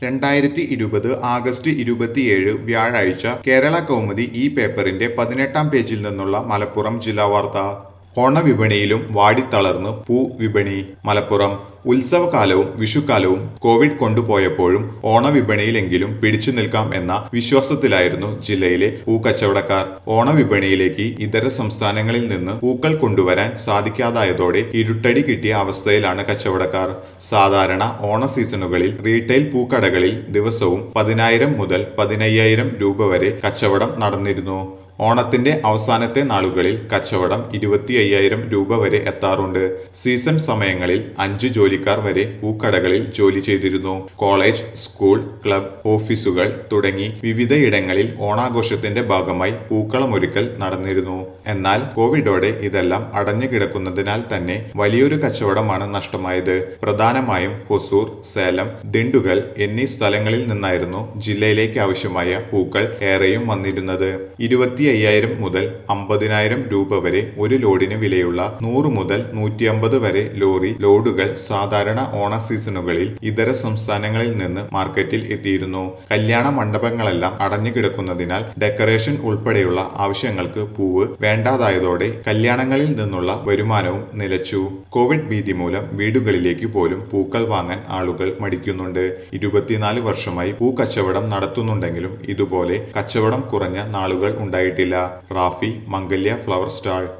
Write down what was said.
2020 August 27 വ്യാഴാഴ്ച കേരള കൗമുദി ഈ പേപ്പറിന്റെ 18-ാം പേജിൽ നിന്നുള്ള മലപ്പുറം ജില്ലാ വാർത്ത. ഓണവിപണിയിലും വാടിത്തളർന്ന് പൂവിപണി. മലപ്പുറം ഉത്സവകാലവും വിഷുക്കാലവും കോവിഡ് കൊണ്ടുപോയപ്പോഴും ഓണവിപണിയിലെങ്കിലും പിടിച്ചു നിൽക്കാം എന്ന വിശ്വാസത്തിലായിരുന്നു ജില്ലയിലെ പൂക്കച്ചവടക്കാർ. ഓണവിപണിയിലേക്ക് ഇതര സംസ്ഥാനങ്ങളിൽ നിന്ന് പൂക്കൾ കൊണ്ടുവരാൻ സാധിക്കാതായതോടെ ഇരുട്ടടി കിട്ടിയ അവസ്ഥയിലാണ് കച്ചവടക്കാർ. സാധാരണ ഓണ സീസണുകളിൽ റീറ്റെയിൽ പൂക്കടകളിൽ ദിവസവും 10,000 മുതൽ 15,000 രൂപ വരെ കച്ചവടം നടന്നിരുന്നു. ഓണത്തിന്റെ അവസാനത്തെ നാളുകളിൽ കച്ചവടം 25,000 രൂപ വരെ എത്താറുണ്ട്. സീസൺ സമയങ്ങളിൽ 5 ജോലിക്കാർ വരെ പൂക്കടകളിൽ ജോലി ചെയ്തിരുന്നു. കോളേജ്, സ്കൂൾ, ക്ലബ്, ഓഫീസുകൾ തുടങ്ങി വിവിധയിടങ്ങളിൽ ഓണാഘോഷത്തിന്റെ ഭാഗമായി പൂക്കളമൊരുക്കൽ നടന്നിരുന്നു. എന്നാൽ കോവിഡോടെ ഇതെല്ലാം അടഞ്ഞു കിടക്കുന്നതിനാൽ തന്നെ വലിയൊരു കച്ചവടമാണ് നഷ്ടമായത്. പ്രധാനമായും ഹൊസൂർ, സേലം, ദിണ്ടുഗൽ എന്നീ സ്ഥലങ്ങളിൽ നിന്നായിരുന്നു ജില്ലയിലേക്ക് ആവശ്യമായ പൂക്കൾ ഏറെയും വന്നിരുന്നത്. 25,000 മുതൽ 50,000 രൂപ വരെ ഒരു ലോഡിന് വിലയുള്ള 100 മുതൽ 150 വരെ ലോറി ലോഡുകൾ സാധാരണ ഓണ സീസണുകളിൽ ഇതര സംസ്ഥാനങ്ങളിൽ നിന്ന് മാർക്കറ്റിൽ എത്തിയിരുന്നു. കല്യാണ മണ്ഡപങ്ങളെല്ലാം അടഞ്ഞു കിടക്കുന്നതിനാൽ ഡെക്കറേഷൻ ഉൾപ്പെടെയുള്ള ആവശ്യങ്ങൾക്ക് പൂവ് വേണ്ടാതായതോടെ കല്യാണങ്ങളിൽ നിന്നുള്ള വരുമാനവും നിലച്ചു. കോവിഡ് ഭീതി മൂലം വീടുകളിലേക്ക് പോലും പൂക്കൾ വാങ്ങാൻ ആളുകൾ മടിക്കുന്നുണ്ട്. 24 വർഷമായി പൂ കച്ചവടം നടത്തുന്നുണ്ടെങ്കിലും ഇതുപോലെ കച്ചവടം കുറഞ്ഞ നാളുകൾ ഉണ്ടായിട്ടില്ല. Rafi, Mangalya flower stall.